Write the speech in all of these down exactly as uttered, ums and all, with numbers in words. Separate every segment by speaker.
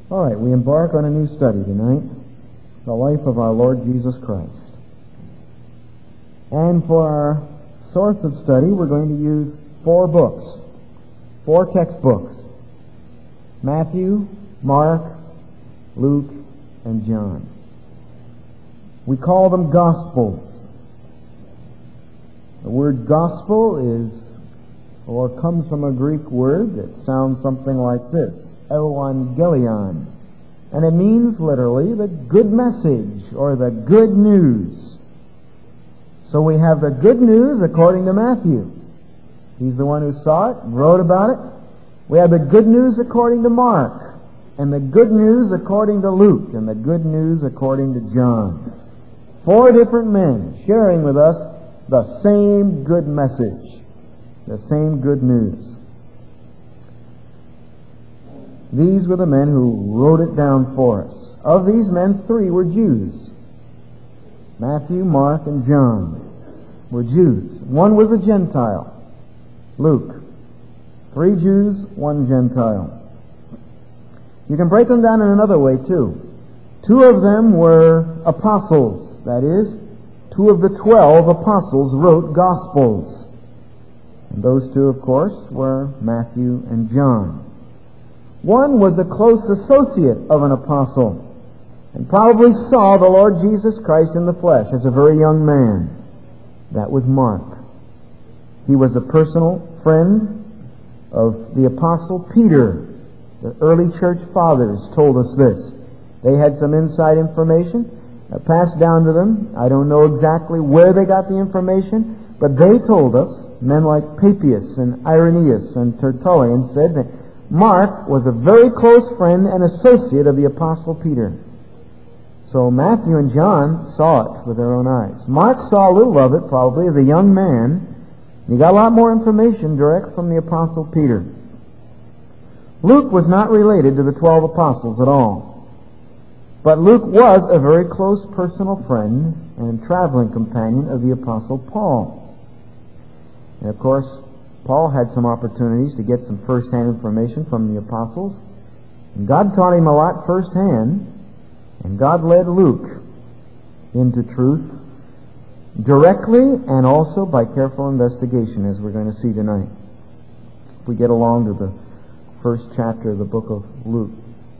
Speaker 1: All right, we embark on a new study tonight, the life of our Lord Jesus Christ. And for our source of study, we're going to use four books, four textbooks: Matthew, Mark, Luke, and John. We call them Gospels. The word gospel is, or comes from a Greek word that sounds something like this: Evangelion. And it means literally the good message or the good news. So we have the good news according to Matthew. He's the one who saw it and wrote about it. We have the good news according to Mark, and the good news according to Luke, and the good news according to John. Four different men sharing with us the same good message, the same good news. These were the men who wrote it down for us. Of these men, three were Jews. Matthew, Mark, and John were Jews. One was a Gentile, Luke. Three Jews, one Gentile. You can break them down in another way, too. Two of them were apostles. That is, two of the twelve apostles wrote Gospels. And those two, of course, were Matthew and John. One was a close associate of an apostle, and probably saw the Lord Jesus Christ in the flesh as a very young man. That was Mark. He was a personal friend of the Apostle Peter. The early church fathers told us this. They had some inside information uh, passed down to them. I don't know exactly where they got the information, but they told us, men like Papias and Irenaeus and Tertullian said that Mark was a very close friend and associate of the Apostle Peter. So Matthew and John saw it with their own eyes. Mark saw a little of it probably as a young man. He got a lot more information direct from the Apostle Peter. Luke was not related to the twelve apostles at all. But Luke was a very close personal friend and traveling companion of the Apostle Paul. And of course, Paul had some opportunities to get some first-hand information from the apostles. And God taught him a lot firsthand. And God led Luke into truth directly and also by careful investigation, as we're going to see tonight, if we get along to the first chapter of the book of Luke.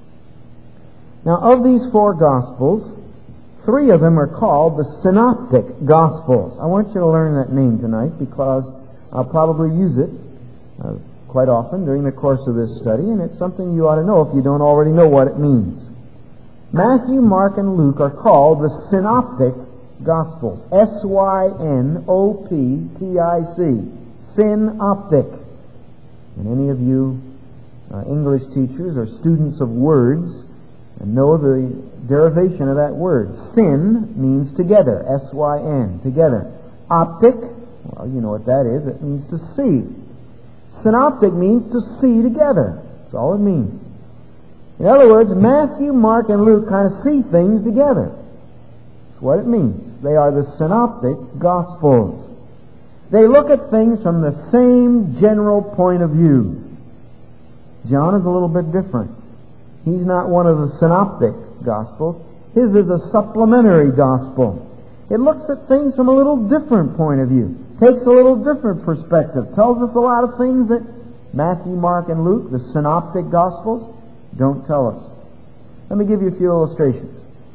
Speaker 1: Now, of these four Gospels, three of them are called the Synoptic Gospels. I want you to learn that name tonight because I'll probably use it uh, quite often during the course of this study, and it's something you ought to know if you don't already know what it means. Matthew, Mark, and Luke are called the Synoptic Gospels. S Y N O P T I C. Synoptic. And any of you uh, English teachers or students of words and know the derivation of that word. Syn means together. S Y N. Together. Optic, well, you know what that is. It means to see. Synoptic means to see together. That's all it means. In other words, Matthew, Mark, and Luke kind of see things together. That's what it means. They are the Synoptic Gospels. They look at things from the same general point of view. John is a little bit different. He's not one of the Synoptic Gospels. His is a supplementary Gospel. It looks at things from a little different point of view. Takes a little different perspective. Tells us a lot of things that Matthew, Mark, and Luke, the Synoptic Gospels, don't tell us. Let me give you a few illustrations.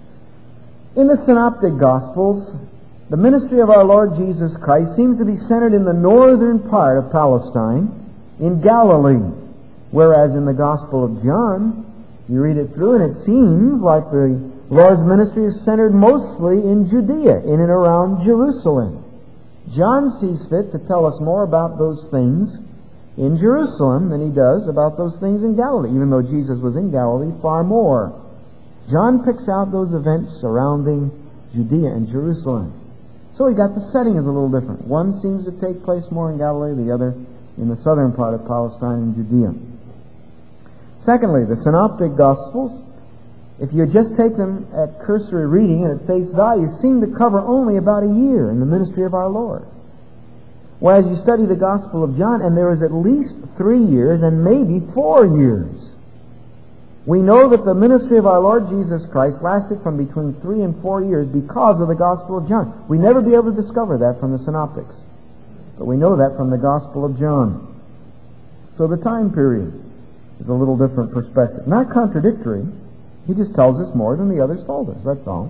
Speaker 1: In the Synoptic Gospels, the ministry of our Lord Jesus Christ seems to be centered in the northern part of Palestine, in Galilee, whereas in the Gospel of John, you read it through and it seems like the Lord's ministry is centered mostly in Judea, in and around Jerusalem. John sees fit to tell us more about those things in Jerusalem than he does about those things in Galilee, even though Jesus was in Galilee far more. John picks out those events surrounding Judea and Jerusalem. So we got the setting is a little different. One seems to take place more in Galilee, the other in the southern part of Palestine and Judea. Secondly, the Synoptic Gospels, if you just take them at cursory reading and at face value, seem to cover only about a year in the ministry of our Lord. Whereas you study the Gospel of John, and there is at least three years and maybe four years. We know that the ministry of our Lord Jesus Christ lasted from between three and four years because of the Gospel of John. We never be able to discover that from the Synoptics, but we know that from the Gospel of John. So the time period is a little different perspective. Not contradictory. He just tells us more than the others told us. That's all.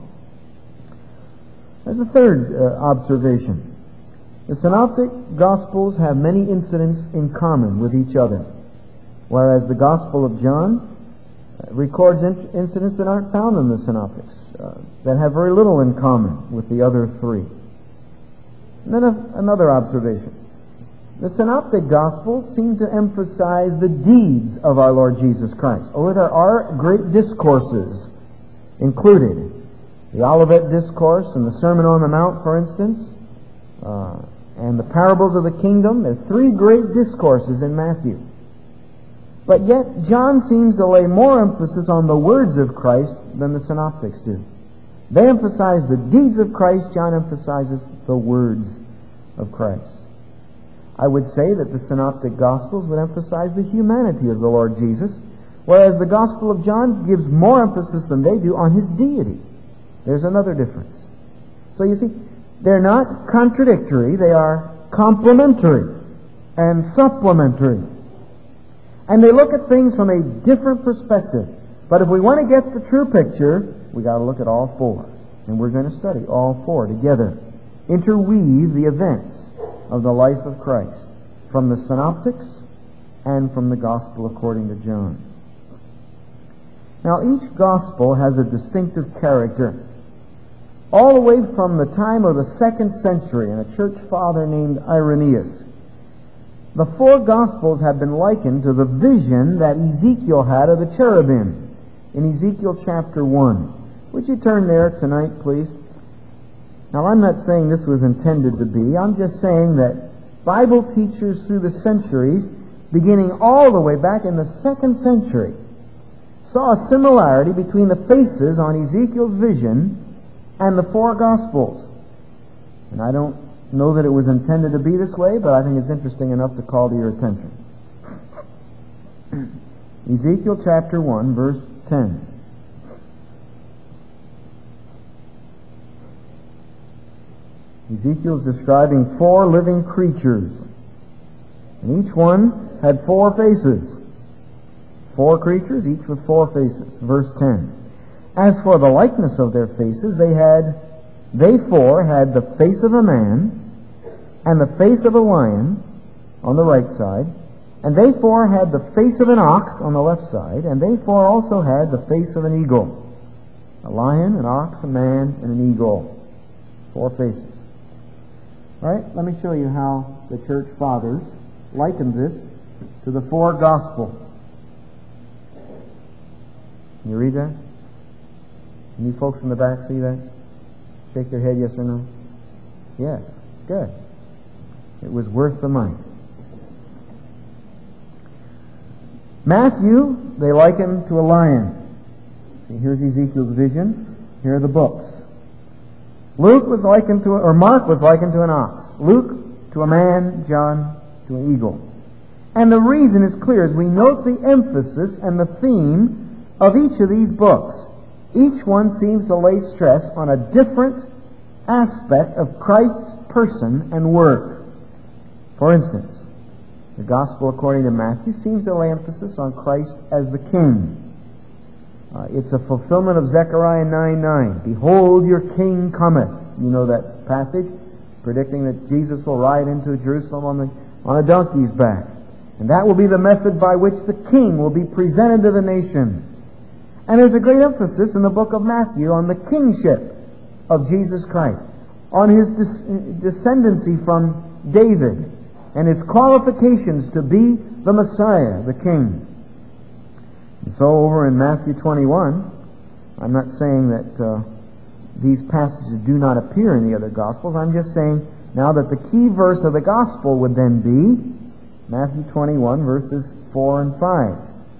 Speaker 1: There's a third uh, observation. The Synoptic Gospels have many incidents in common with each other, whereas the Gospel of John uh, records in- incidents that aren't found in the Synoptics, uh, that have very little in common with the other three. And then a, another observation. The Synoptic Gospels seem to emphasize the deeds of our Lord Jesus Christ. Oh, there are great discourses included. The Olivet Discourse and the Sermon on the Mount, for instance, uh, and the parables of the kingdom. There are three great discourses in Matthew. But yet, John seems to lay more emphasis on the words of Christ than the Synoptics do. They emphasize the deeds of Christ. John emphasizes the words of Christ. I would say that the Synoptic Gospels would emphasize the humanity of the Lord Jesus, whereas the Gospel of John gives more emphasis than they do on His deity. There's another difference. So you see, they're not contradictory, they are complementary and supplementary. And they look at things from a different perspective. But if we want to get the true picture, we got to look at all four. And we're going to study all four together. Interweave the events of the life of Christ from the Synoptics and from the Gospel according to John. Now, each Gospel has a distinctive character. All the way from the time of the second century, and a church father named Irenaeus, the four Gospels have been likened to the vision that Ezekiel had of the cherubim in Ezekiel chapter one. Would you turn there tonight, please? Now, I'm not saying this was intended to be. I'm just saying that Bible teachers through the centuries, beginning all the way back in the second century, saw a similarity between the faces on Ezekiel's vision and the four Gospels. And I don't know that it was intended to be this way, but I think it's interesting enough to call to your attention. Ezekiel chapter one, verse ten. Ezekiel is describing four living creatures, and each one had four faces. Four creatures, each with four faces. Verse ten. As for the likeness of their faces, they had, they four had the face of a man, and the face of a lion on the right side, and they four had the face of an ox on the left side, and they four also had the face of an eagle. A lion, an ox, a man, and an eagle. Four faces. All right, let me show you how the church fathers likened this to the four Gospels. Can you read that? Can you folks in the back see that? Shake your head, yes or no? Yes. Good. It was worth the money. Matthew, they liken to a lion. See, here's Ezekiel's vision. Here are the books. Luke was likened to, a, or Mark was likened to an ox. Luke to a man, John to an eagle. And the reason is clear as we note the emphasis and the theme of each of these books. Each one seems to lay stress on a different aspect of Christ's person and work. For instance, the Gospel according to Matthew seems to lay emphasis on Christ as the King. Uh, it's a fulfillment of Zechariah nine nine. Behold, your King cometh. You know that passage, predicting that Jesus will ride into Jerusalem on, the, on a donkey's back. And that will be the method by which the King will be presented to the nation. And there's a great emphasis in the book of Matthew on the kingship of Jesus Christ, on His des- descendancy from David, and His qualifications to be the Messiah, the King. And so over in Matthew twenty-one, I'm not saying that uh, these passages do not appear in the other Gospels. I'm just saying now that the key verse of the Gospel would then be Matthew twenty-one, verses four and five.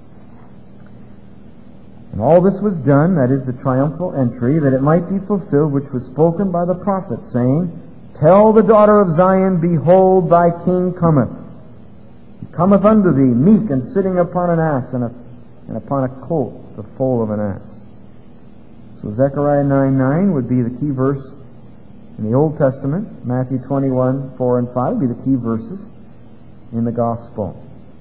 Speaker 1: And all this was done, that is the triumphal entry, that it might be fulfilled which was spoken by the prophet, saying, Tell the daughter of Zion, Behold, thy King cometh. He cometh unto thee, meek and sitting upon an ass, and a and upon a colt, the foal of an ass. So Zechariah nine nine would be the key verse in the Old Testament. Matthew twenty-one four and five would be the key verses in the Gospel.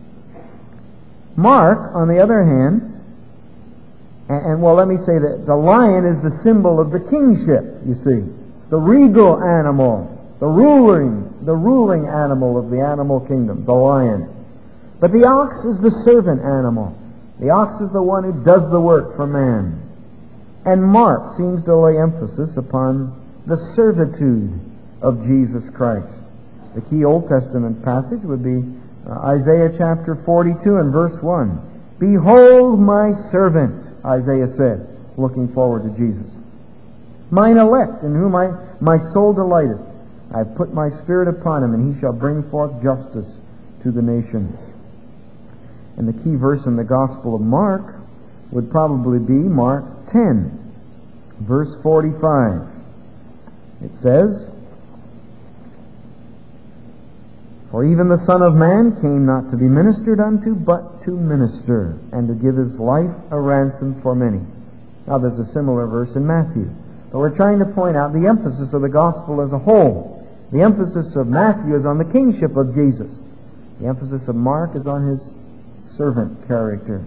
Speaker 1: Mark, on the other hand, and, and well, let me say that the lion is the symbol of the kingship, you see. It's the regal animal, the ruling, the ruling animal of the animal kingdom, the lion. But the ox is the servant animal. The ox is the one who does the work for man. And Mark seems to lay emphasis upon the servitude of Jesus Christ. The key Old Testament passage would be uh, Isaiah chapter forty-two and verse one. Behold my servant, Isaiah said, looking forward to Jesus. Mine elect, in whom I, my soul delighteth. I have put my spirit upon him, and he shall bring forth justice to the nations. And the key verse in the Gospel of Mark would probably be Mark ten, verse forty-five. It says, For even the Son of Man came not to be ministered unto, but to minister, and to give his life a ransom for many. Now there's a similar verse in Matthew. But we're trying to point out the emphasis of the Gospel as a whole. The emphasis of Matthew is on the kingship of Jesus. The emphasis of Mark is on his servant character.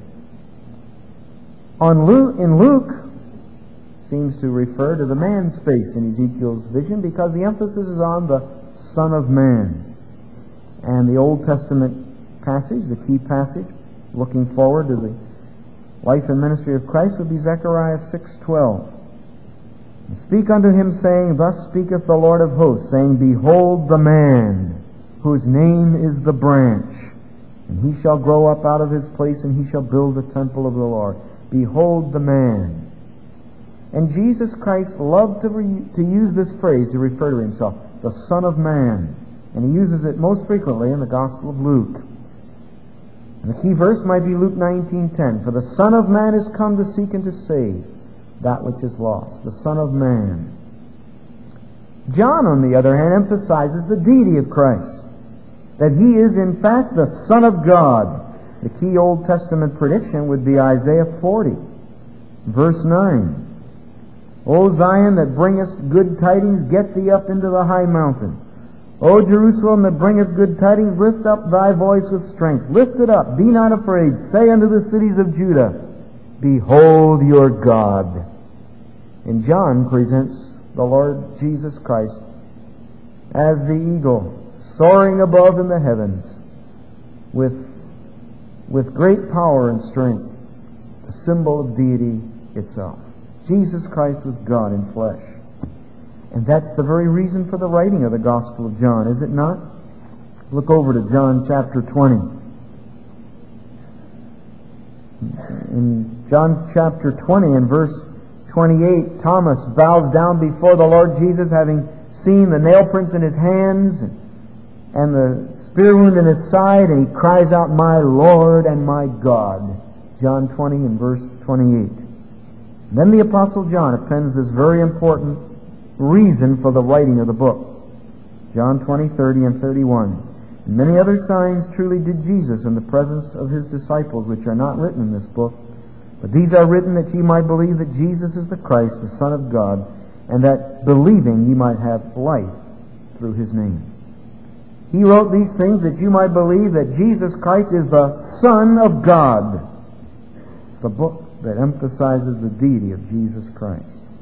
Speaker 1: On Luke, in Luke, seems to refer to the man's face in Ezekiel's vision, because the emphasis is on the Son of Man. And the Old Testament passage, the key passage, looking forward to the life and ministry of Christ, would be Zechariah six twelve. And speak unto him, saying, Thus speaketh the Lord of hosts, saying, Behold the man, whose name is the branch, and he shall grow up out of his place, and he shall build the temple of the Lord. Behold the man. And Jesus Christ loved to, re- to use this phrase to refer to himself, the Son of Man. And he uses it most frequently in the Gospel of Luke. And the key verse might be Luke nineteen ten. For the Son of Man is come to seek and to save that which is lost. The Son of Man. John, on the other hand, emphasizes the deity of Christ. That he is, in fact, the Son of God. The key Old Testament prediction would be Isaiah forty, verse nine. O Zion, that bringest good tidings, get thee up into the high mountain. O Jerusalem, that bringeth good tidings, lift up thy voice with strength. Lift it up, be not afraid. Say unto the cities of Judah, Behold your God. And John presents the Lord Jesus Christ as the eagle, soaring above in the heavens with, with great power and strength, the symbol of deity itself. Jesus Christ was God in flesh. And that's the very reason for the writing of the Gospel of John, is it not? Look over to John chapter twenty. In John chapter twenty and verse twenty-eight, Thomas bows down before the Lord Jesus, having seen the nail prints in his hands and, and the spear wound in his side, and he cries out, My Lord and my God. John twenty and verse twenty-eight. And then the Apostle John appends this very important reason for the writing of the book. John twenty, thirty, and thirty-one. And many other signs truly did Jesus in the presence of his disciples, which are not written in this book. But these are written that ye might believe that Jesus is the Christ, the Son of God, and that believing ye might have life through his name. He wrote these things that you might believe that Jesus Christ is the Son of God. It's the book that emphasizes the deity of Jesus Christ.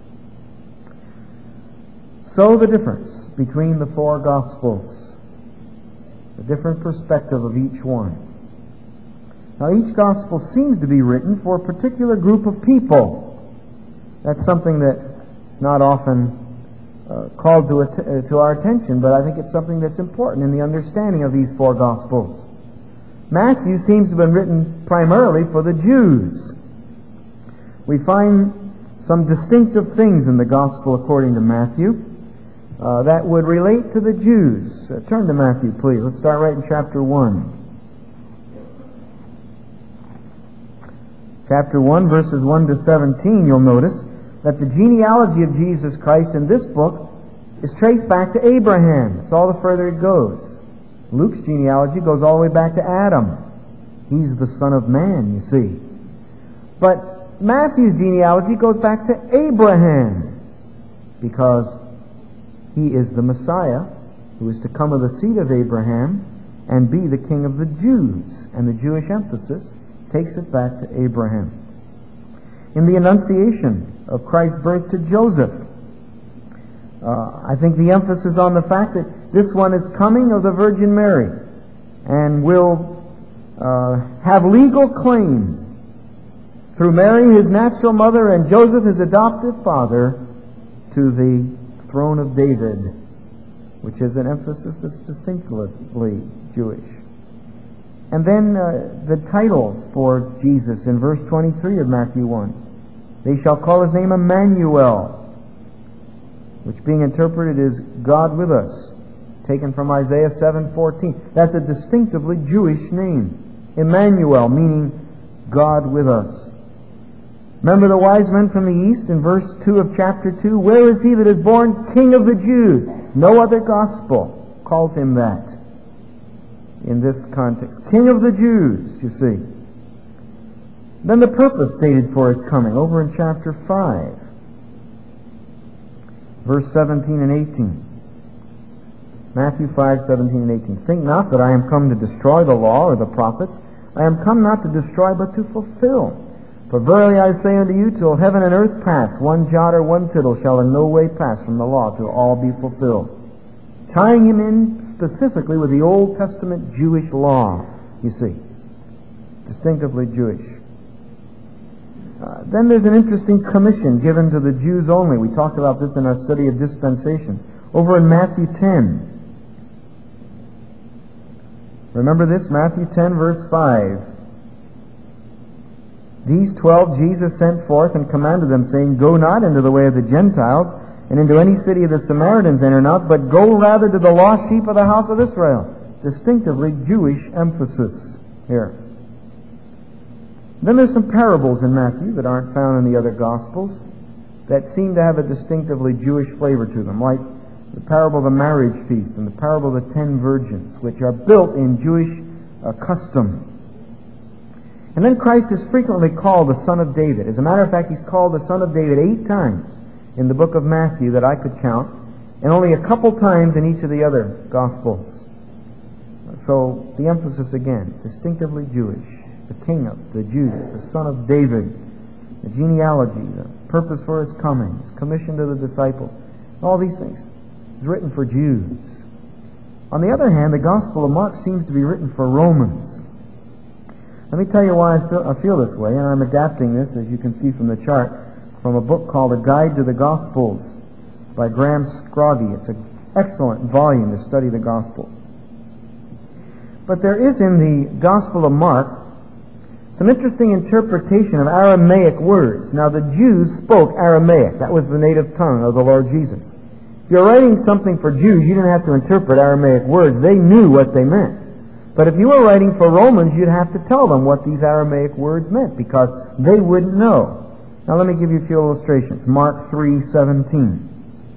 Speaker 1: So the difference between the four Gospels, the different perspective of each one. Now each Gospel seems to be written for a particular group of people. That's something that is not often uh, called to, att- uh, to our attention, but I think it's something that's important in the understanding of these four Gospels. Matthew seems to have been written primarily for the Jews. We find some distinctive things in the Gospel according to Matthew uh, that would relate to the Jews. Uh, turn to Matthew, please. Let's start right in chapter one. Chapter one, verses one to seventeen, you'll notice that the genealogy of Jesus Christ in this book is traced back to Abraham. That's all the further it goes. Luke's genealogy goes all the way back to Adam. He's the Son of Man, you see. But Matthew's genealogy goes back to Abraham, because he is the Messiah who is to come of the seed of Abraham and be the king of the Jews. And the Jewish emphasis takes it back to Abraham. In the Annunciation of Christ's birth to Joseph, uh, I think the emphasis on the fact that this one is coming of the Virgin Mary and will uh, have legal claim through Mary, his natural mother, and Joseph, his adoptive father, to the throne of David, which is an emphasis that's distinctively Jewish. And then uh, the title for Jesus in verse twenty-three of Matthew one. They shall call his name Emmanuel, which being interpreted is God with us, taken from Isaiah seven fourteen. That's a distinctively Jewish name. Emmanuel, meaning God with us. Remember the wise men from the east in verse two of chapter two? Where is he that is born King of the Jews? No other gospel calls him that in this context. King of the Jews, you see. Then the purpose stated for his coming, over in chapter five, verse seventeen and eighteen. Matthew five, seventeen and eighteen. Think not that I am come to destroy the law or the prophets. I am come not to destroy, but to fulfill. For verily I say unto you, till heaven and earth pass, one jot or one tittle shall in no way pass from the law till all be fulfilled. Tying him in specifically with the Old Testament Jewish law, you see. Distinctively Jewish. Uh, then there's an interesting commission given to the Jews only. We talked about this in our study of dispensations. Over in Matthew ten. Remember this? Matthew ten, verse five. These twelve Jesus sent forth and commanded them, saying, Go not into the way of the Gentiles, and into any city of the Samaritans enter not, but go rather to the lost sheep of the house of Israel. Distinctively Jewish emphasis here. Then there's some parables in Matthew that aren't found in the other Gospels that seem to have a distinctively Jewish flavor to them, like the parable of the marriage feast and the parable of the ten virgins, which are built in Jewish uh, custom. And then Christ is frequently called the Son of David. As a matter of fact, he's called the Son of David eight times in the book of Matthew that I could count, and only a couple times in each of the other Gospels. So the emphasis again, distinctively Jewish. The King of the Jews, the Son of David, the genealogy, the purpose for his coming, his commission to the disciples, all these things. It's written for Jews. On the other hand, the Gospel of Mark seems to be written for Romans. Let me tell you why I feel, I feel this way, and I'm adapting this, as you can see from the chart, from a book called A Guide to the Gospels by Graham Scroggie. It's an excellent volume to study the Gospels. But there is in the Gospel of Mark some interesting interpretation of Aramaic words. Now, the Jews spoke Aramaic. That was the native tongue of the Lord Jesus. If you're writing something for Jews, you didn't have to interpret Aramaic words. They knew what they meant. But if you were writing for Romans, you'd have to tell them what these Aramaic words meant, because they wouldn't know. Now let me give you a few illustrations. Mark three seventeen.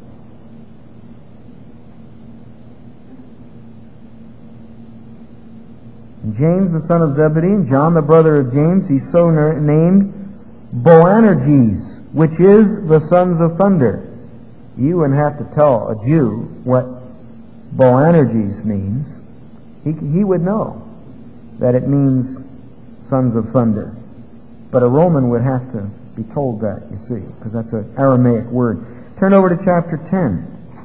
Speaker 1: James the son of Zebedee, and John the brother of James, he so named Boanerges, which is the sons of thunder. You wouldn't have to tell a Jew what Boanerges means. He, he would know that it means sons of thunder. But a Roman would have to be told that, you see, because that's an Aramaic word. Turn over to chapter ten.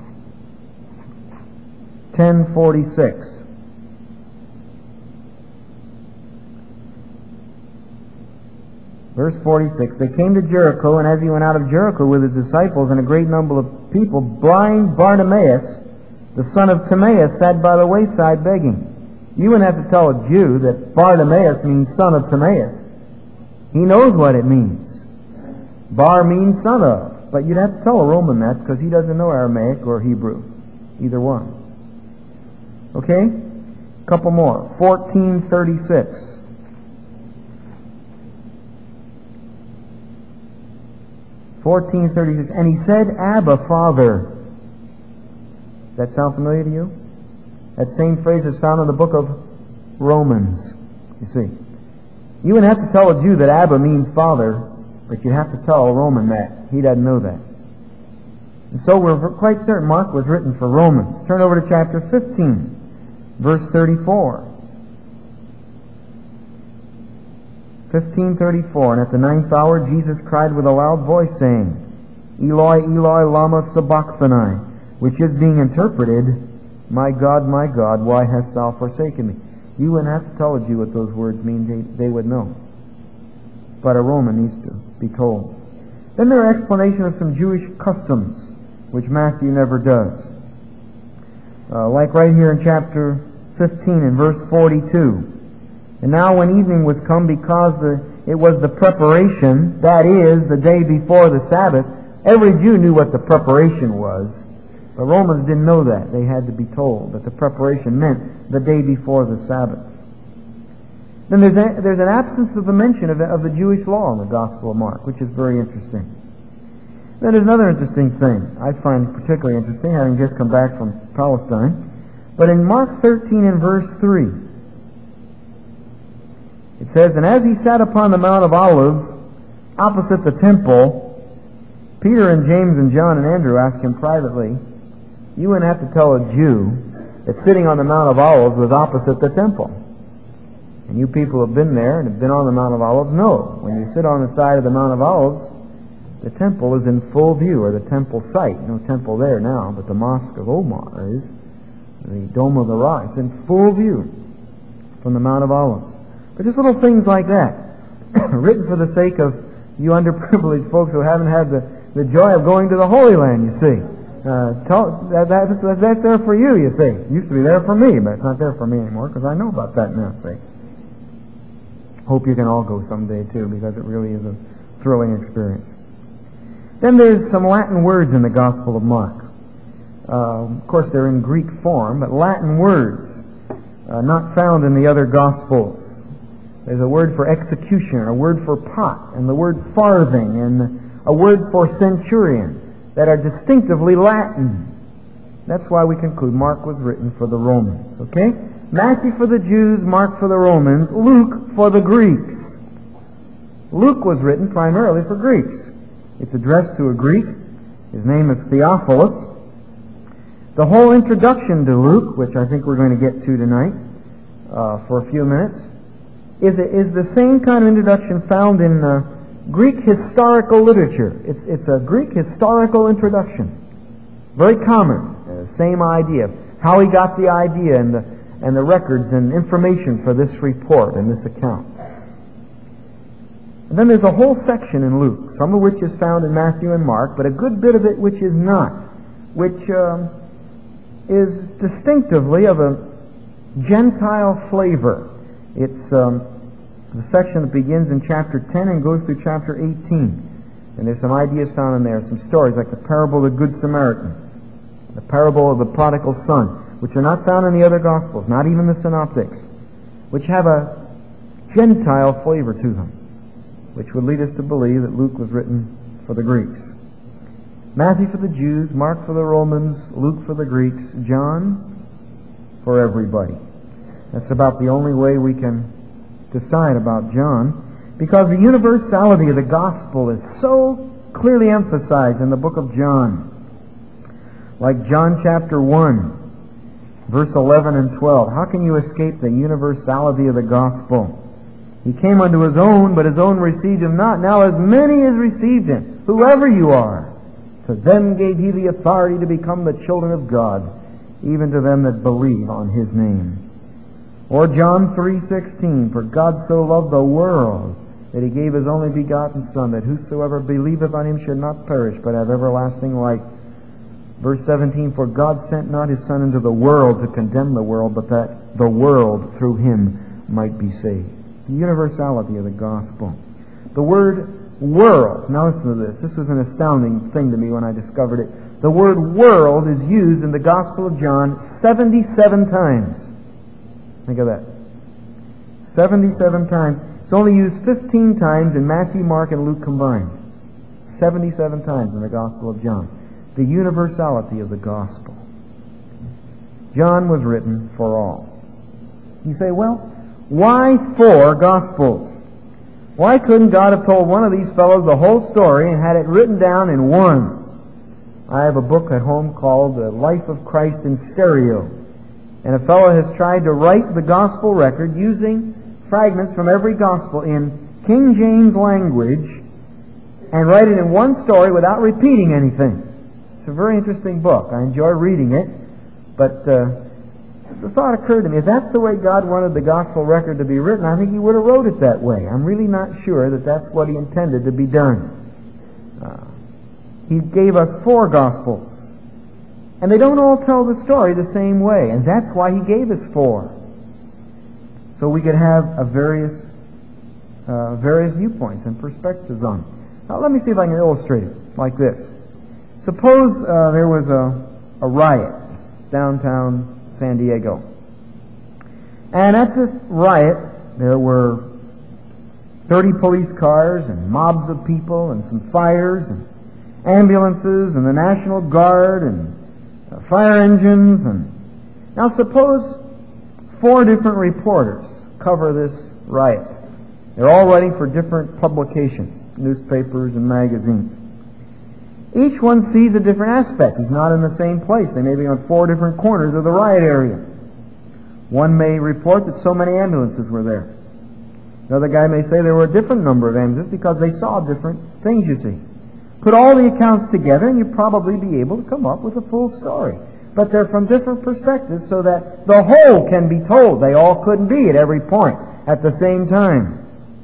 Speaker 1: ten forty-six. Verse forty-six. They came to Jericho, and as he went out of Jericho with his disciples and a great number of people, blind Bartimaeus, the son of Timaeus, sat by the wayside begging. You wouldn't have to tell a Jew that Bartimaeus means son of Timaeus. He knows what it means. Bar means son of. But you'd have to tell a Roman that, because he doesn't know Aramaic or Hebrew. Either one. Okay? A couple more. fourteen thirty-six. fourteen thirty-six. And he said, Abba, Father. Does that sound familiar to you? That same phrase is found in the book of Romans, you see. You wouldn't have to tell a Jew that Abba means father, but you have to tell a Roman that. He doesn't know that. And so we're quite certain Mark was written for Romans. Turn over to chapter fifteen, verse thirty-four. fifteen thirty-four. And at the ninth hour Jesus cried with a loud voice, saying, Eloi, Eloi, lama sabachthani, which is being interpreted, My God, my God, why hast thou forsaken me? You wouldn't have to tell a Jew what those words mean. They, they would know. But a Roman needs to be told. Then there are explanations of some Jewish customs, which Matthew never does. Uh, like right here in chapter fifteen and verse forty-two. And now when evening was come, because the, it was the preparation, that is, the day before the Sabbath, every Jew knew what the preparation was. The Romans didn't know that. They had to be told that the preparation meant the day before the Sabbath. Then there's, a, there's an absence of the mention of, of the Jewish law in the Gospel of Mark, which is very interesting. Then there's another interesting thing I find particularly interesting, having just come back from Palestine. But in Mark thirteen and verse three, it says, And as he sat upon the Mount of Olives, opposite the temple, Peter and James and John and Andrew asked him privately, You wouldn't have to tell a Jew that sitting on the Mount of Olives was opposite the temple. And you people who have been there and have been on the Mount of Olives know, when you sit on the side of the Mount of Olives, the temple is in full view, or the temple site. No temple there now, but the Mosque of Omar is, the Dome of the Rock. It's in full view from the Mount of Olives. But just little things like that, written for the sake of you underprivileged folks who haven't had the, the joy of going to the Holy Land, you see. Uh, tell, that, that's, that's there for you, you see. It used to be there for me, but it's not there for me anymore, because I know about that now, see. Hope you can all go someday, too, because it really is a thrilling experience. Then there's some Latin words in the Gospel of Mark. Uh, of course, they're in Greek form, but Latin words uh, not found in the other Gospels. There's a word for executioner, a word for pot, and the word farthing, and a word for centurion that are distinctively Latin. That's why we conclude Mark was written for the Romans. Okay? Matthew for the Jews, Mark for the Romans, Luke for the Greeks. Luke was written primarily for Greeks. It's addressed to a Greek. His name is Theophilus. The whole introduction to Luke, which I think we're going to get to tonight uh, for a few minutes, is, a, is the same kind of introduction found in uh, Greek historical literature. It's, it's a Greek historical introduction. Very common. Uh, same idea. How he got the idea and the, and the records and information for this report and this account. And then there's a whole section in Luke, some of which is found in Matthew and Mark, but a good bit of it which is not, which um, is distinctively of a Gentile flavor. It's um, the section that begins in chapter ten and goes through chapter eighteen. And there's some ideas found in there, some stories like the parable of the Good Samaritan, the parable of the prodigal son, which are not found in the other Gospels, not even the Synoptics, which have a Gentile flavor to them, which would lead us to believe that Luke was written for the Greeks. Matthew for the Jews, Mark for the Romans, Luke for the Greeks, John for everybody. That's about the only way we can decide about John, because the universality of the gospel is so clearly emphasized in the book of John. Like John chapter one, verse eleven and twelve. How can you escape the universality of the gospel? He came unto his own, but his own received him not. Now as many as received him, whoever you are, to them gave he the authority to become the children of God, even to them that believe on his name. Or John three sixteen, For God so loved the world, that he gave his only begotten Son, that whosoever believeth on him should not perish, but have everlasting life. Verse seventeen, For God sent not his Son into the world to condemn the world, but that the world through him might be saved. The universality of the gospel. The word world, now listen to this. This was an astounding thing to me when I discovered it. The word world is used in the Gospel of John seventy-seven times. Think of that. seventy-seven times. It's only used fifteen times in Matthew, Mark, and Luke combined. seventy-seven times in the Gospel of John. The universality of the gospel. John was written for all. You say, well, why four Gospels? Why couldn't God have told one of these fellows the whole story and had it written down in one? I have a book at home called The Life of Christ in Stereo. And a fellow has tried to write the gospel record using fragments from every gospel in King James language and write it in one story without repeating anything. It's a very interesting book. I enjoy reading it. But uh, the thought occurred to me, if that's the way God wanted the gospel record to be written, I think He would have wrote it that way. I'm really not sure that that's what He intended to be done. Uh, he gave us four gospels. And they don't all tell the story the same way. And that's why He gave us four. So we could have a various, uh, various viewpoints and perspectives on it. Now let me see if I can illustrate it like this. Suppose uh, there was a, a riot downtown San Diego. And at this riot, there were thirty police cars and mobs of people and some fires and ambulances and the National Guard and uh, fire engines. And now suppose four different reporters cover this riot. They're all writing for different publications, newspapers and magazines. Each one sees a different aspect. He's not in the same place. They may be on four different corners of the riot area. One may report that so many ambulances were there. Another guy may say there were a different number of ambulances because they saw different things, you see. Put all the accounts together and you'd probably be able to come up with a full story. But they're from different perspectives so that the whole can be told. They all couldn't be at every point at the same time.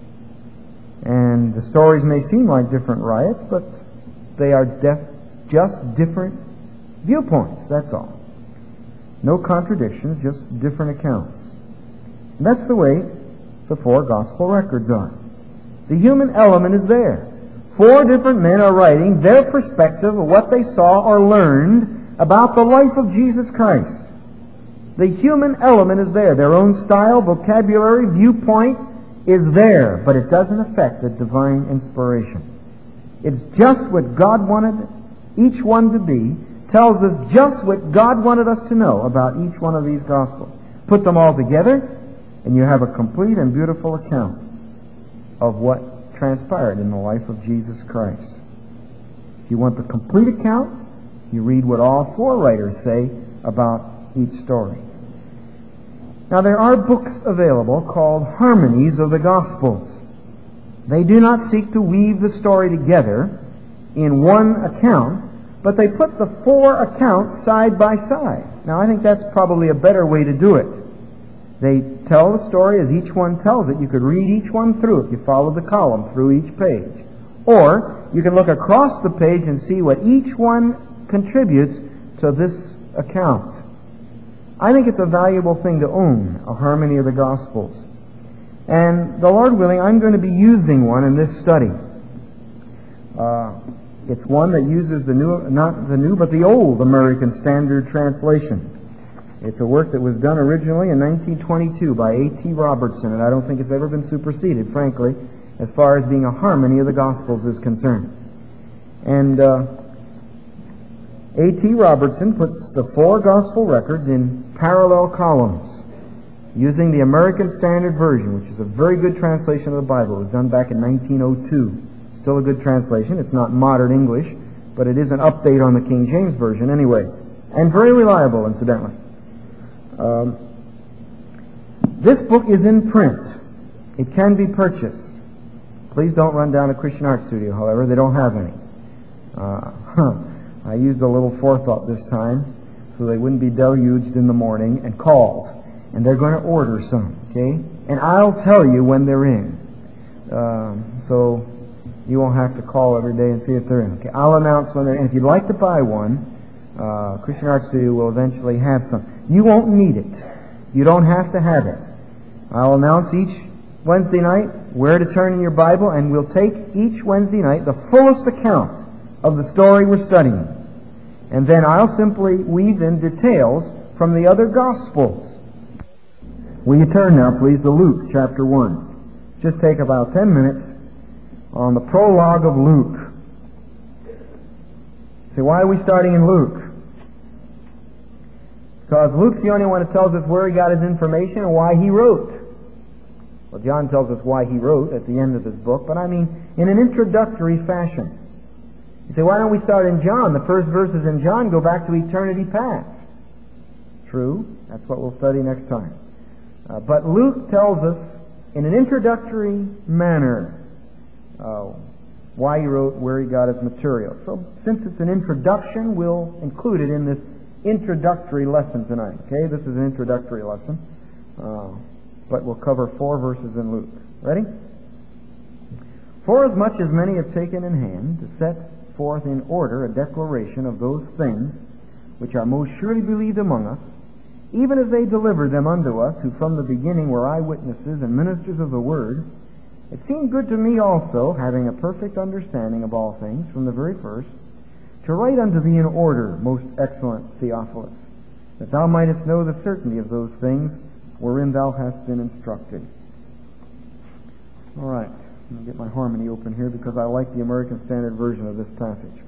Speaker 1: And the stories may seem like different riots, but they are def- just different viewpoints, that's all. No contradictions, just different accounts. And that's the way the four gospel records are. The human element is there. Four different men are writing their perspective of what they saw or learned about the life of Jesus Christ. The human element is there. Their own style, vocabulary, viewpoint is there, but it doesn't affect the divine inspiration. It's just what God wanted each one to be, tells us just what God wanted us to know about each one of these Gospels. Put them all together, and you have a complete and beautiful account of what transpired in the life of Jesus Christ. If you want the complete account, you read what all four writers say about each story. Now, there are books available called Harmonies of the Gospels. They do not seek to weave the story together in one account, but they put the four accounts side by side. Now, I think that's probably a better way to do it. They tell the story as each one tells it. You could read each one through if you followed the column through each page. Or you can look across the page and see what each one contributes to this account. I think it's a valuable thing to own, a harmony of the Gospels. And the Lord willing, I'm going to be using one in this study. Uh, it's one that uses the new, not the new, but the old American Standard Translation. It's a work that was done originally in nineteen twenty-two by A T Robertson, and I don't think it's ever been superseded, frankly, as far as being a harmony of the Gospels is concerned. And uh, A T Robertson puts the four Gospel records in parallel columns, using the American Standard Version, which is a very good translation of the Bible. It was done back in nineteen oh two. Still a good translation. It's not modern English, but it is an update on the King James Version anyway. And very reliable, incidentally. Um, this book is in print. It can be purchased. Please don't run down to Christian Art Studio, however. They don't have any. Uh, huh. I used a little forethought this time so they wouldn't be deluged in the morning and called. And they're going to order some, okay? And I'll tell you when they're in. Uh, so you won't have to call every day and see if they're in. Okay, I'll announce when they're in. If you'd like to buy one, uh, Christian Art Studio will eventually have some. You won't need it. You don't have to have it. I'll announce each Wednesday night where to turn in your Bible, and we'll take each Wednesday night the fullest account of the story we're studying. And then I'll simply weave in details from the other Gospels. Will you turn now, please, to Luke chapter one. Just take about ten minutes on the prologue of Luke. See, why are we starting in Luke? Because Luke's the only one that tells us where he got his information and why he wrote. Well, John tells us why he wrote at the end of his book, but I mean in an introductory fashion. You say, why don't we start in John? The first verses in John go back to eternity past. True. That's what we'll study next time. Uh, but Luke tells us in an introductory manner uh, why he wrote, where he got his material. So since it's an introduction, we'll include it in this introductory lesson tonight. Okay, this is an introductory lesson. Uh, but we'll cover four verses in Luke. Ready? Forasmuch as many have taken in hand to set forth in order a declaration of those things which are most surely believed among us, even as they delivered them unto us, who from the beginning were eyewitnesses and ministers of the word, it seemed good to me also, having a perfect understanding of all things from the very first, to write unto thee in order, most excellent Theophilus, that thou mightest know the certainty of those things wherein thou hast been instructed. All right, I'm going to get my harmony open here because I like the American Standard Version of this passage.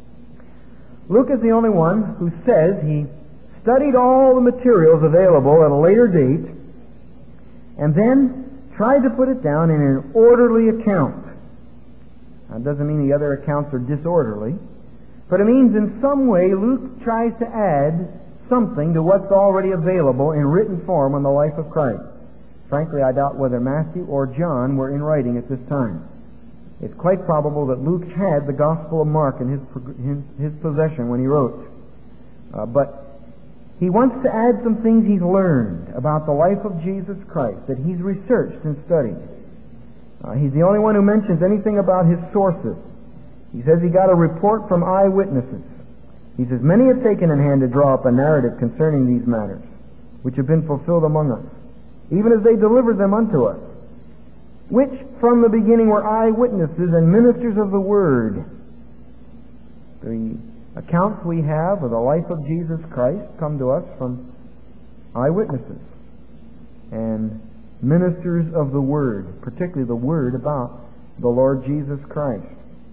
Speaker 1: Luke is the only one who says he studied all the materials available at a later date and then tried to put it down in an orderly account. That doesn't mean the other accounts are disorderly, but it means in some way Luke tries to add something to what's already available in written form on the life of Christ. Frankly, I doubt whether Matthew or John were in writing at this time. It's quite probable that Luke had the Gospel of Mark in his, his, his possession when he wrote. Uh, but he wants to add some things he's learned about the life of Jesus Christ, that he's researched and studied. Uh, he's the only one who mentions anything about his sources. He says he got a report from eyewitnesses. He says, many have taken in hand to draw up a narrative concerning these matters, which have been fulfilled among us, even as they delivered them unto us, which from the beginning were eyewitnesses and ministers of the word. The accounts we have of the life of Jesus Christ come to us from eyewitnesses and ministers of the word, particularly the word about the Lord Jesus Christ.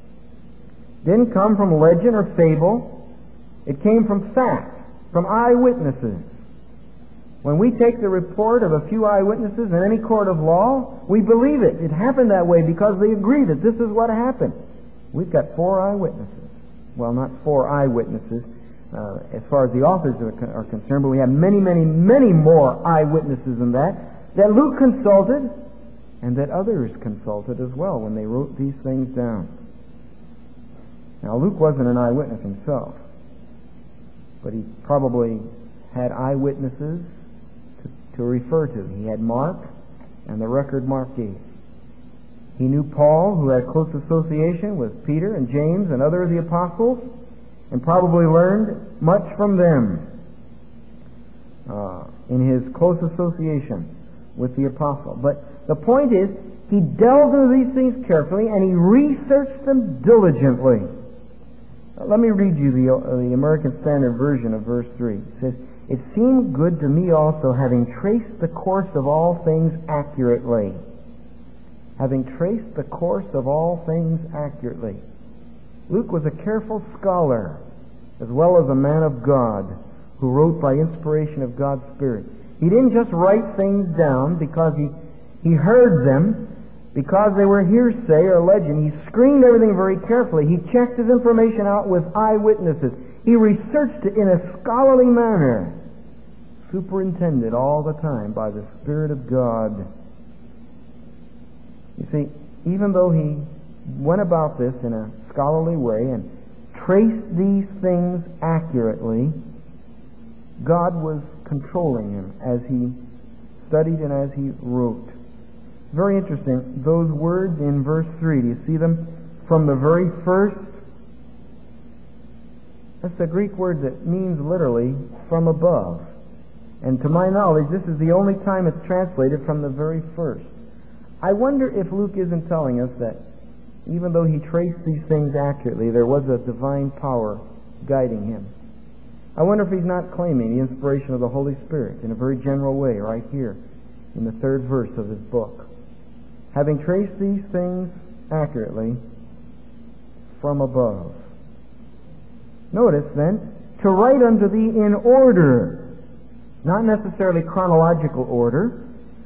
Speaker 1: Didn't come from legend or fable. It came from fact, from eyewitnesses. When we take the report of a few eyewitnesses in any court of law, we believe it. It happened that way because they agree that this is what happened. We've got four eyewitnesses. Well, not four eyewitnesses uh, as far as the authors are, are concerned, but we have many, many, many more eyewitnesses than that, that Luke consulted and that others consulted as well when they wrote these things down. Now, Luke wasn't an eyewitness himself, but he probably had eyewitnesses to, to refer to. He had Mark and the record Mark gave. He knew Paul, who had close association with Peter and James and other of the apostles, and probably learned much from them uh, in his close association with the apostle. But the point is, he delved into these things carefully and he researched them diligently. Let me read you the, uh, the American Standard Version of verse three. It says, it seemed good to me also, having traced the course of all things accurately. Having traced the course of all things accurately. Luke was a careful scholar, as well as a man of God, who wrote by inspiration of God's Spirit. He didn't just write things down because he, he heard them, because they were hearsay or legend. He screened everything very carefully. He checked his information out with eyewitnesses. He researched it in a scholarly manner, superintended all the time by the Spirit of God. You see, even though he went about this in a scholarly way and traced these things accurately, God was controlling him as he studied and as he wrote. Very interesting. Those words in verse three, do you see them? From the very first. That's the Greek word that means literally from above. And to my knowledge, this is the only time it's translated from the very first. I wonder if Luke isn't telling us that even though he traced these things accurately, there was a divine power guiding him. I wonder if he's not claiming the inspiration of the Holy Spirit in a very general way right here in the third verse of his book. Having traced these things accurately from above. Notice then, to write unto thee in order, not necessarily chronological order,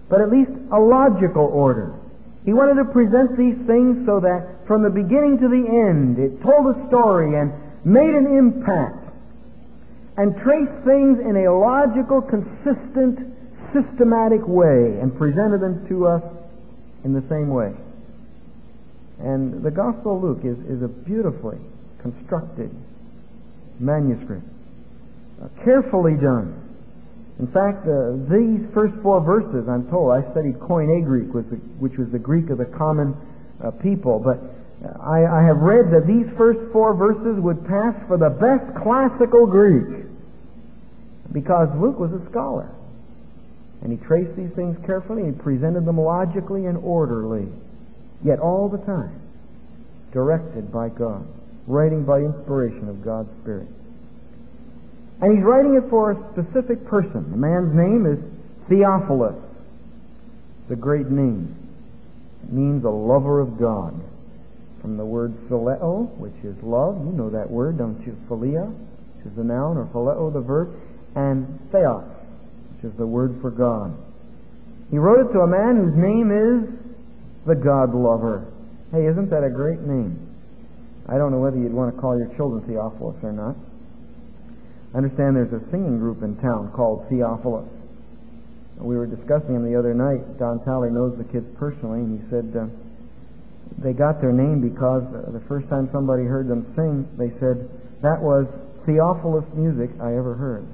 Speaker 1: but at least a logical order. He wanted to present these things so that from the beginning to the end it told a story and made an impact and traced things in a logical, consistent, systematic way and presented them to us in the same way. And the Gospel of Luke is, is a beautifully constructed manuscript, uh, carefully done. In fact, uh, these first four verses, I'm told, I studied Koine Greek, which was the, which was the Greek of the common uh, people, but I, I have read that these first four verses would pass for the best classical Greek, because Luke was a scholar. And he traced these things carefully, and he presented them logically and orderly, yet all the time directed by God, writing by inspiration of God's Spirit. And he's writing it for a specific person. The man's name is Theophilus. It's a great name. It means a lover of God. From the word phileo, which is love. You know that word, don't you? Philia, which is the noun, or phileo, the verb. And theos, which is the word for God. He wrote it to a man whose name is the God lover. Hey, isn't that a great name? I don't know whether you'd want to call your children Theophilus or not. I understand there's a singing group in town called Theophilus. We were discussing them the other night. Don Talley knows the kids personally, and he said uh, they got their name because uh, the first time somebody heard them sing, they said, that was Theophilus music I ever heard.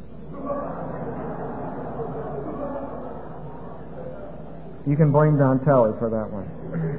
Speaker 1: You can blame Don Talley for that one.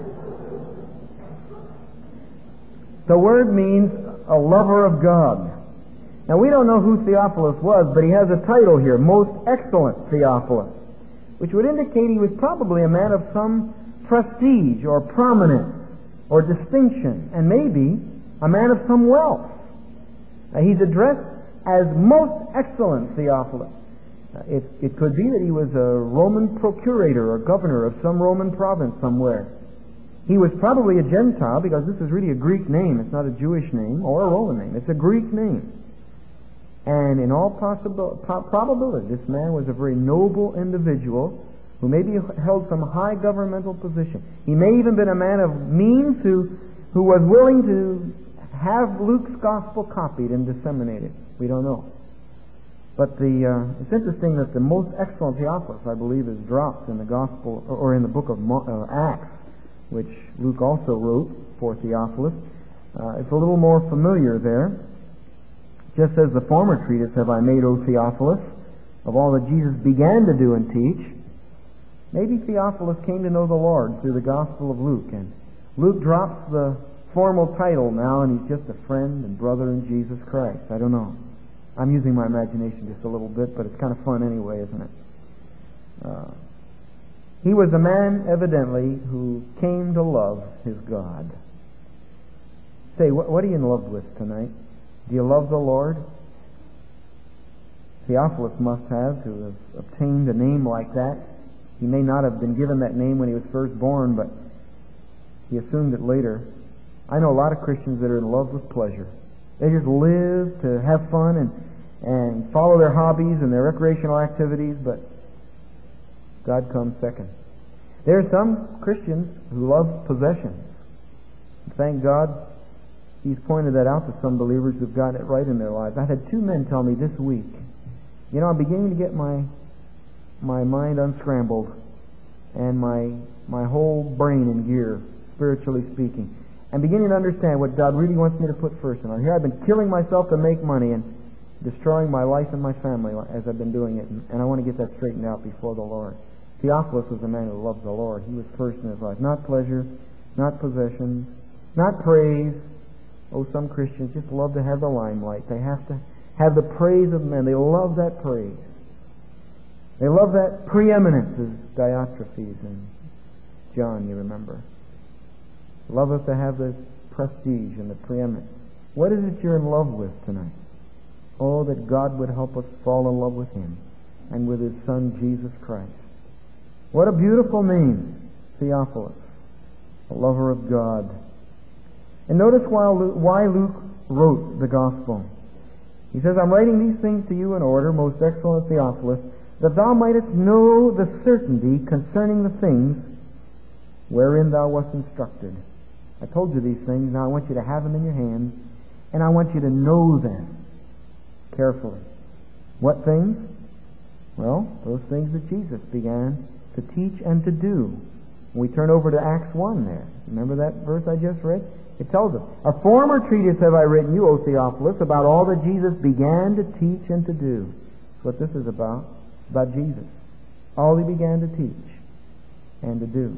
Speaker 1: The word means a lover of God. Now, we don't know who Theophilus was, but he has a title here, Most Excellent Theophilus, which would indicate he was probably a man of some prestige or prominence or distinction, and maybe a man of some wealth. Uh, he's addressed as Most Excellent Theophilus. Uh, it, it could be that he was a Roman procurator or governor of some Roman province somewhere. He was probably a Gentile, because this is really a Greek name. It's not a Jewish name or a Roman name. It's a Greek name. And in all possible, po- probability, this man was a very noble individual who maybe held some high governmental position. He may even been a man of means who, who was willing to have Luke's gospel copied and disseminated. We don't know. But the uh, it's interesting that the Most Excellent Theophilus, I believe, is dropped in the gospel, or in the book of uh, Acts, which Luke also wrote for Theophilus. Uh, it's a little more familiar there. Just as the former treatise have I made, O Theophilus, of all that Jesus began to do and teach. Maybe Theophilus came to know the Lord through the Gospel of Luke, and Luke drops the formal title now, and he's just a friend and brother in Jesus Christ. I don't know. I'm using my imagination just a little bit, but it's kind of fun anyway, isn't it? Uh, he was a man, evidently, who came to love his God. Say, what, what are you in love with tonight? Do you love the Lord? Theophilus must have to have obtained a name like that. He may not have been given that name when he was first born, but he assumed it later. I know a lot of Christians that are in love with pleasure. They just live to have fun and, and follow their hobbies and their recreational activities, but God comes second. There are some Christians who love possessions. Thank God He's pointed that out to some believers who've gotten it right in their lives. I've had two men tell me this week, you know, I'm beginning to get my my mind unscrambled and my my whole brain in gear, spiritually speaking. I'm beginning to understand what God really wants me to put first in life. Here I've been killing myself to make money and destroying my life and my family as I've been doing it, and, and I want to get that straightened out before the Lord. Theophilus was a man who loved the Lord. He was first in his life. Not pleasure, not possessions, not praise. Oh, some Christians just love to have the limelight. They have to have the praise of men. They love that praise. They love that preeminence, as Diotrephes and John, you remember. Loveth to have the prestige and the preeminence. What is it you're in love with tonight? Oh, that God would help us fall in love with Him and with His Son, Jesus Christ. What a beautiful name, Theophilus, a lover of God. And notice why Luke wrote the Gospel. He says, I'm writing these things to you in order, most excellent Theophilus, that thou mightest know the certainty concerning the things wherein thou wast instructed. I told you these things, now I want you to have them in your hands, and I want you to know them carefully. What things? Well, those things that Jesus began to teach and to do. We turn over to Acts one there. Remember that verse I just read? It tells us, a former treatise have I written you, O Theophilus, about all that Jesus began to teach and to do. That's what this is about. It's about Jesus. All he began to teach and to do.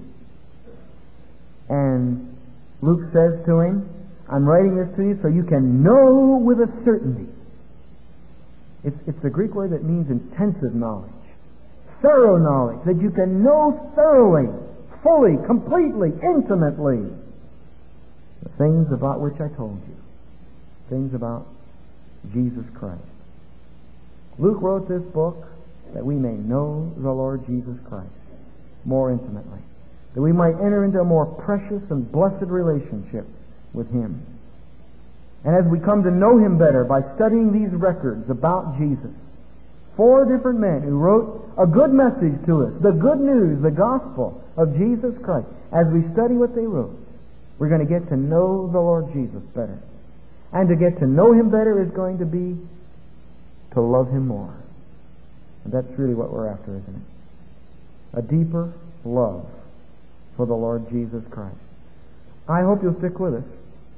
Speaker 1: And Luke says to him, I'm writing this to you so you can know with a certainty. It's, it's the Greek word that means intensive knowledge. Thorough knowledge. That you can know thoroughly, fully, completely, intimately the things about which I told you. Things about Jesus Christ. Luke wrote this book that we may know the Lord Jesus Christ more intimately. That we might enter into a more precious and blessed relationship with Him. And as we come to know Him better by studying these records about Jesus, four different men who wrote a good message to us, the good news, the gospel of Jesus Christ, as we study what they wrote, we're going to get to know the Lord Jesus better. And to get to know Him better is going to be to love Him more. And that's really what we're after, isn't it? A deeper love for the Lord Jesus Christ. I hope you'll stick with us.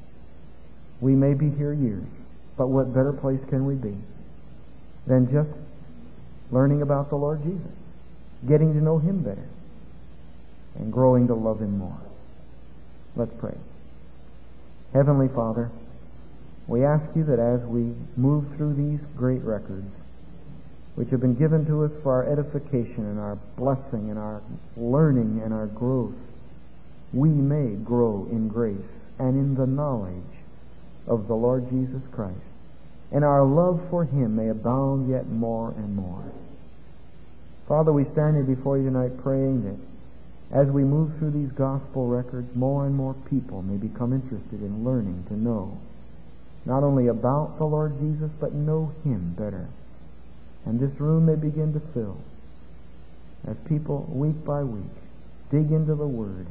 Speaker 1: We may be here years, but what better place can we be than just learning about the Lord Jesus, getting to know Him better, and growing to love Him more. Let's pray. Heavenly Father, we ask you that as we move through these great records, which have been given to us for our edification and our blessing and our learning and our growth, we may grow in grace and in the knowledge of the Lord Jesus Christ, and our love for Him may abound yet more and more. Father, we stand here before you tonight praying that as we move through these gospel records, more and more people may become interested in learning to know not only about the Lord Jesus, but know Him better. And this room may begin to fill as people, week by week, dig into the Word,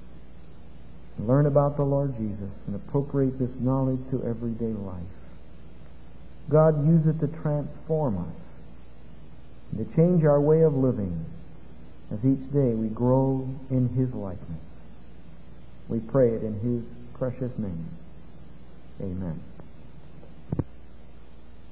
Speaker 1: learn about the Lord Jesus, and appropriate this knowledge to everyday life. God, use it to transform us, and to change our way of living as each day we grow in His likeness. We pray it in His precious name. Amen.